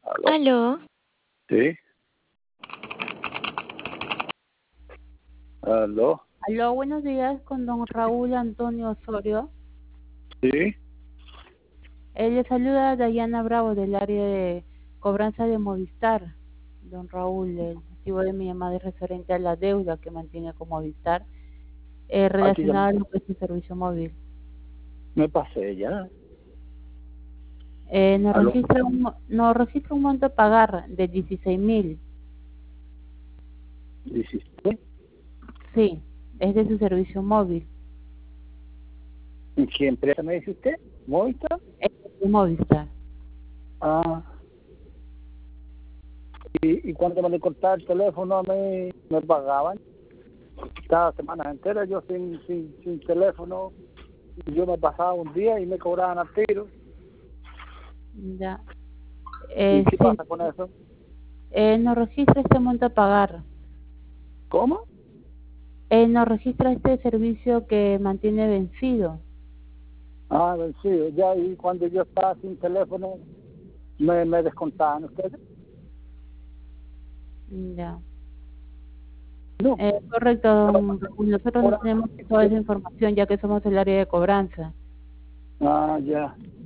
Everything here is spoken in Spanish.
Aló. Aló, Sí. Aló. Aló, buenos días con don Raúl Antonio Osorio. Sí. Le saluda Dayana Bravo del área de cobranza de Movistar. Don Raúl, el motivo de mi llamada es referente a la deuda que mantiene con Movistar Aquí ya relacionada a lo que es su servicio móvil. me pasé ya. Nos Aló. registra un monto a pagar de 16.000. 16. Sí, es de su servicio móvil. ¿En qué empresa me dice usted? ¿Movistar? Es de Movistar. Ah. Y cuando me le cortaba el teléfono me pagaban. Cada semana entera yo sin teléfono. Yo me pasaba un día y me cobraban al tiro. Ya. ¿Y qué Sí, pasa con eso? nos registra este monto a pagar. ¿Cómo? Nos registra este servicio que mantiene vencido. Ah, vencido. Ya, y cuando yo estaba sin teléfono me descontaban ustedes. Ya. No. Correcto, don Raúl. Nosotros no Ahora, tenemos toda esa información ya que somos el área de cobranza. ah, ya.